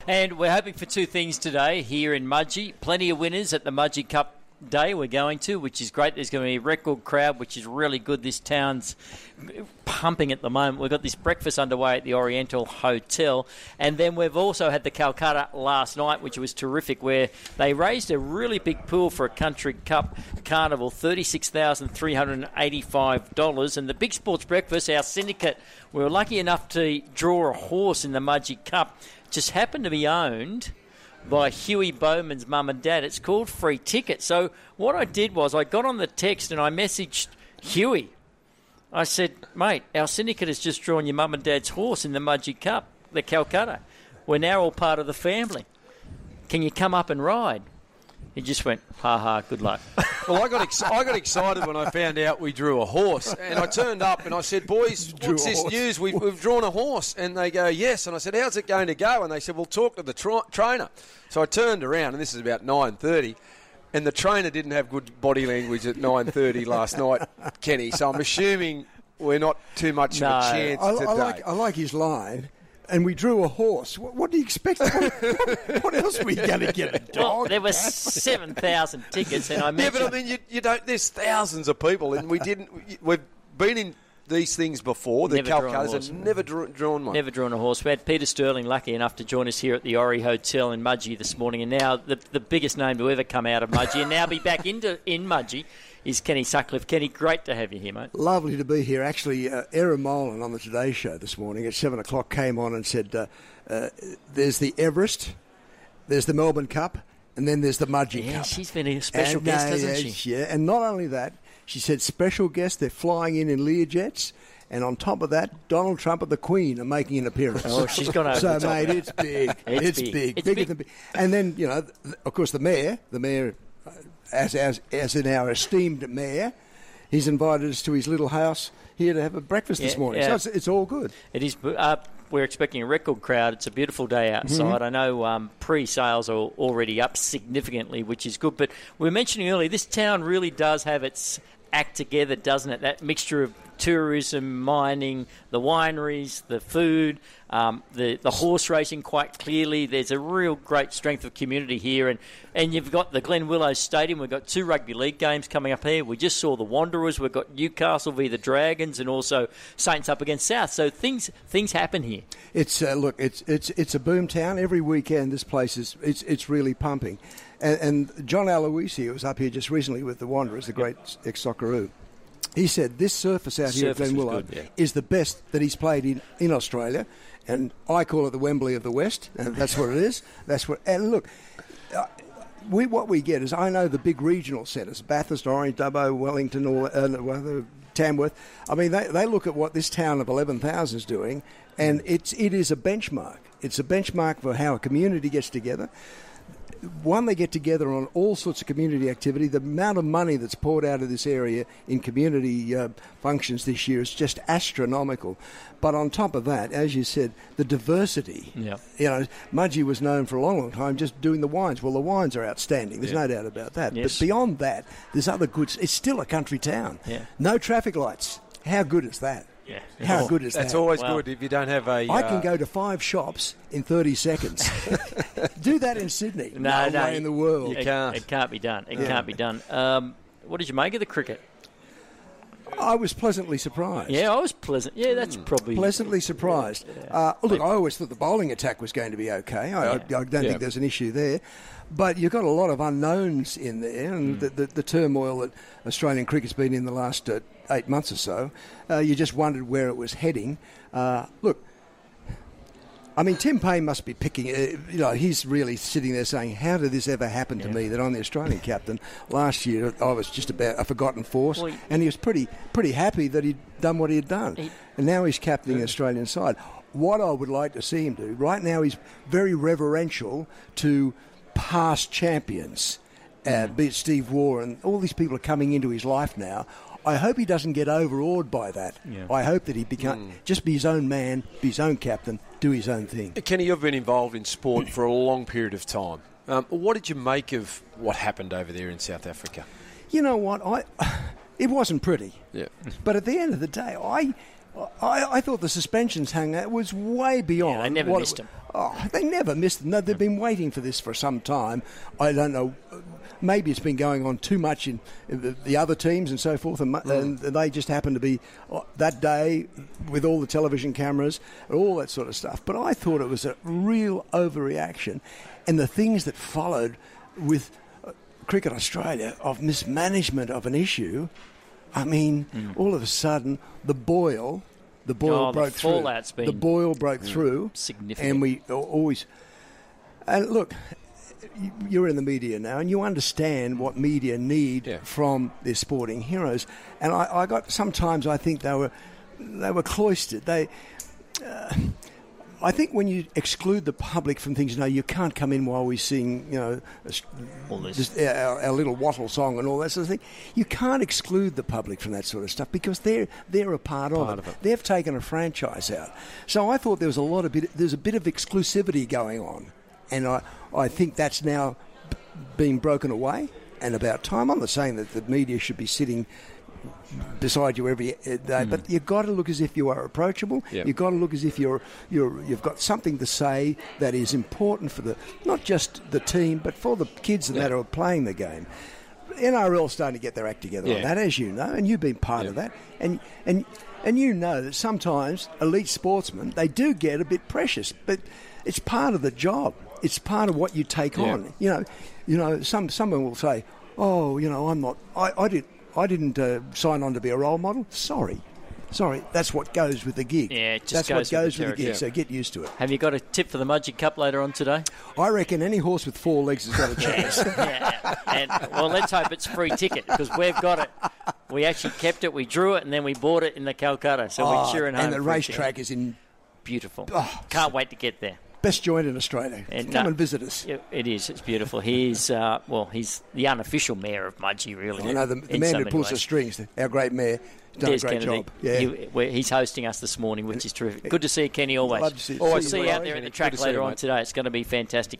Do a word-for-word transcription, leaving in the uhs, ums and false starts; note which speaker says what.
Speaker 1: And we're hoping for two things today here in Mudgee. Plenty of winners at the Mudgee Cup Day we're going to, which is great. There's going to be a record crowd, which is really good. This town's pumping at the moment. We've got this breakfast underway at the Oriental Hotel. And then we've also had the Calcutta last night, which was terrific, where they raised a really big pool for a Country Cup Carnival, thirty-six thousand three hundred eighty-five dollars. And the Big Sports Breakfast, our syndicate, we were lucky enough to draw a horse in the Mudgee Cup. Just happened to be owned by Huey Bowman's mum and dad. It's called Free Ticket. So what I did was I got on the text and I messaged Huey. I said, mate, our syndicate has just drawn your mum and dad's horse in the Mudgee Cup, the Calcutta. We're now all part of the family. Can you come up and ride? He just went, ha ha, good luck.
Speaker 2: Well, I got ex- I got excited when I found out we drew a horse. And I turned up and I said, boys, what's this news? We've, we've drawn a horse. And they go, yes. And I said, how's it going to go? And they said, well, talk to the tra- trainer. So I turned around, and this is about nine thirty, and the trainer didn't have good body language at nine thirty last night, Kenny. So I'm assuming we're not too much
Speaker 1: No.
Speaker 2: of a chance
Speaker 3: I,
Speaker 2: today.
Speaker 3: I, like, I like his line. And we drew a horse. What, what do you expect? What, what, what else were you going to get? A dog?
Speaker 1: Well, there were seven thousand tickets, and I
Speaker 2: Yeah,
Speaker 1: mentioned...
Speaker 2: but I mean, you, you don't. There's thousands of people, and we didn't. We've been in these things before. The
Speaker 1: Never drawn a
Speaker 2: Calcuttas
Speaker 1: horse.
Speaker 2: have never draw, drawn one.
Speaker 1: Never drawn a horse. We had Peter Sterling lucky enough to join us here at the Ori Hotel in Mudgee this morning, and now the the biggest name to ever come out of Mudgee and now be back into in Mudgee is Kenny Sutcliffe. Kenny, great to have you here, mate.
Speaker 3: Lovely to be here. Actually, uh, Erin Molan on the Today Show this morning at seven o'clock came on and said, uh, uh, there's the Everest, there's the Melbourne Cup, and then there's the Mudgee
Speaker 1: Yeah,
Speaker 3: Cup.
Speaker 1: she's been a special
Speaker 3: And,
Speaker 1: guest,
Speaker 3: uh,
Speaker 1: hasn't
Speaker 3: yeah,
Speaker 1: she?
Speaker 3: Yeah, and not only that, she said special guests, they're flying in in Learjets. And on top of that, Donald Trump and the Queen are making an appearance.
Speaker 1: Oh, she's gone over
Speaker 3: So,
Speaker 1: the top.
Speaker 3: mate, it's big.
Speaker 1: It's
Speaker 3: it's,
Speaker 1: big.
Speaker 3: big.
Speaker 1: It's
Speaker 3: Bigger
Speaker 1: big.
Speaker 3: than big. And then, you know, th- of course, the mayor, the mayor, uh, as, as, as in our esteemed mayor, he's invited us to his little house here to have a breakfast this
Speaker 1: Yeah,
Speaker 3: morning.
Speaker 1: yeah.
Speaker 3: So it's, it's all good.
Speaker 1: It is. Uh, we're expecting a record crowd. It's a beautiful day outside.
Speaker 3: Mm-hmm.
Speaker 1: I know um, pre-sales are already up significantly, which is good. But we were mentioning earlier, this town really does have its act together, doesn't it? That mixture of tourism, mining, the wineries, the food, um, the the horse racing. Quite clearly, there's a real great strength of community here, and and you've got the Glen Willows Stadium. We've got two rugby league games coming up here. We just saw the Wanderers. We've got Newcastle v the Dragons, and also Saints up against South. So things things happen here.
Speaker 3: It's uh, look, it's it's it's a boom town. Every weekend, this place is it's it's really pumping. And, and John Aloisi, who was up here just recently with the Wanderers, the great ex-Socceroo, he said this surface out here at
Speaker 1: Surface
Speaker 3: Glen
Speaker 1: was
Speaker 3: Willow
Speaker 1: good, yeah.
Speaker 3: is the best that he's played in, in Australia, and I call it the Wembley of the West, and that's what it is. That's what. And look, uh, we what we get is I know the big regional centres, Bathurst, Orange, Dubbo, Wellington, or uh, well, Tamworth. I mean, they they look at what this town of eleven thousand is doing, and it's it is a benchmark. It's a benchmark for how a community gets together. One, they get together on all sorts of community activity. The amount of money that's poured out of this area in community uh, functions this year is just astronomical. But on top of that, as you said, the diversity.
Speaker 1: Yeah.
Speaker 3: You know, Mudgee was known for a long, long time just doing the wines. Well, the wines are outstanding. There's
Speaker 1: Yeah.
Speaker 3: no doubt about that.
Speaker 1: Yes.
Speaker 3: But beyond that, there's other goods. It's still a country town.
Speaker 1: Yeah.
Speaker 3: No traffic lights. How good is that?
Speaker 1: Yeah.
Speaker 3: How
Speaker 1: Oh,
Speaker 3: good is
Speaker 2: That's
Speaker 3: that?
Speaker 2: always
Speaker 1: Wow.
Speaker 2: good if you don't have a.
Speaker 3: I can
Speaker 2: uh,
Speaker 3: go to five shops in thirty seconds. Do that in Sydney.
Speaker 1: No, no,
Speaker 3: way in the world.
Speaker 1: It
Speaker 2: can't.
Speaker 1: It can't be done. It
Speaker 3: Yeah.
Speaker 1: can't be done. Um, what did you make of the cricket?
Speaker 3: I was pleasantly surprised.
Speaker 1: Yeah, I was pleasant. Yeah, that's probably
Speaker 3: Pleasantly surprised. Uh, look, I always thought the bowling attack was going to be okay. I, I, I don't
Speaker 2: Yeah.
Speaker 3: think there's an issue there. But you've got a lot of unknowns in there, and the, the, the turmoil that Australian cricket's been in the last uh, eight months or so, uh, you just wondered where it was heading. Uh, look, I mean, Tim Payne must be picking, uh, you know, he's really sitting there saying, how did this ever happen to
Speaker 1: Yeah.
Speaker 3: me that I'm the Australian captain? Last year, I was just about a forgotten force,
Speaker 1: Well, he-
Speaker 3: and he was pretty pretty happy that he'd done what he had done.
Speaker 1: He-
Speaker 3: and now he's captaining the Australian side. What I would like to see him do, right now he's very reverential to past champions, uh, be it Steve Waugh, and all these people are coming into his life now. I hope he doesn't get overawed by that.
Speaker 1: Yeah.
Speaker 3: I hope that he become just be his own man, be his own captain, do his own thing.
Speaker 2: Kenny, you've been involved in sport for a long period of time. Um, what did you make of what happened over there in South Africa?
Speaker 3: You know what? I it wasn't pretty.
Speaker 2: Yeah.
Speaker 3: But at the end of the day, I I, I thought the suspensions hung out was way beyond.
Speaker 1: Yeah, they never
Speaker 3: what
Speaker 1: missed
Speaker 3: it,
Speaker 1: them.
Speaker 3: Oh, they never missed them. No, they've been waiting for this for some time. I don't know. Maybe it's been going on too much in the other teams and so forth, and, mm. and they just happened to be that day with all the television cameras and all that sort of stuff. But I thought it was a real overreaction, and the things that followed with Cricket Australia of mismanagement of an issue. I mean, mm. all of a sudden, the boil, the boil
Speaker 1: oh,
Speaker 3: broke
Speaker 1: the
Speaker 3: through.
Speaker 1: Been
Speaker 3: the boil broke mm. through,
Speaker 1: significant,
Speaker 3: and we always. And look, you're in the media now, and you understand what media need
Speaker 2: yeah.
Speaker 3: from their sporting heroes. And I, I got sometimes I think they were they were cloistered. They. Uh, I think when you exclude the public from things, you know, you can't come in while we sing, you know, just our, our little wattle song and all that sort of thing. You can't exclude the public from that sort of stuff because they're they're a part,
Speaker 2: part
Speaker 3: of, it.
Speaker 2: of it.
Speaker 3: They've taken a franchise out. So I thought there was a lot of bit. There's a bit of exclusivity going on, and I I think that's now being broken away. And about time. I'm not saying that the media should be sitting beside you every day, mm. but you've got to look as if you are approachable.
Speaker 2: Yep.
Speaker 3: You've got to look as if you're you're you've got something to say that is important for the not just the team, but for the kids
Speaker 2: yep.
Speaker 3: that are playing the game. N R L's starting to get their act together
Speaker 2: yeah.
Speaker 3: on that, as you know, and you've been part
Speaker 2: yep.
Speaker 3: of that, and and and you know that sometimes elite sportsmen they do get a bit precious, but it's part of the job. It's part of what you take
Speaker 2: yep.
Speaker 3: on. You know, you know, some someone will say, "Oh, you know, I'm not. I, I did." I didn't uh, sign on to be a role model. Sorry. Sorry. That's what goes with the gig.
Speaker 1: Yeah, it just
Speaker 3: That's
Speaker 1: goes
Speaker 3: what goes
Speaker 1: with the
Speaker 3: with the gig,
Speaker 1: yeah.
Speaker 3: so get used to it.
Speaker 1: Have you got a tip for the Mudgee Cup later on today?
Speaker 3: I reckon any horse with four legs has got a chance.
Speaker 1: yeah, and, well, let's hope it's free ticket because we've got it. We actually kept it, we drew it, and then we bought it in the Calcutta, so
Speaker 3: oh,
Speaker 1: we're cheering home.
Speaker 3: And the racetrack is in...
Speaker 1: Beautiful.
Speaker 3: Oh,
Speaker 1: Can't wait to get there.
Speaker 3: Best joint in Australia.
Speaker 1: And,
Speaker 3: Come
Speaker 1: uh,
Speaker 3: and visit us.
Speaker 1: It is. It's beautiful. He's uh, well. He's the unofficial mayor of Mudgee, really.
Speaker 3: I know the, the man
Speaker 1: so
Speaker 3: who pulls
Speaker 1: ways.
Speaker 3: the strings. Our great mayor, done
Speaker 1: Des
Speaker 3: a great
Speaker 1: Kennedy.
Speaker 3: job. Yeah,
Speaker 1: he, we're, he's hosting us this morning, which is terrific. Good to see you, Kenny. Always.
Speaker 3: Love to see,
Speaker 1: Always
Speaker 3: see
Speaker 1: see
Speaker 3: you,
Speaker 1: you out
Speaker 3: mate.
Speaker 1: there at the
Speaker 2: Good
Speaker 1: track
Speaker 2: to see
Speaker 1: later
Speaker 2: you,
Speaker 1: on
Speaker 2: mate.
Speaker 1: today. It's going to be fantastic.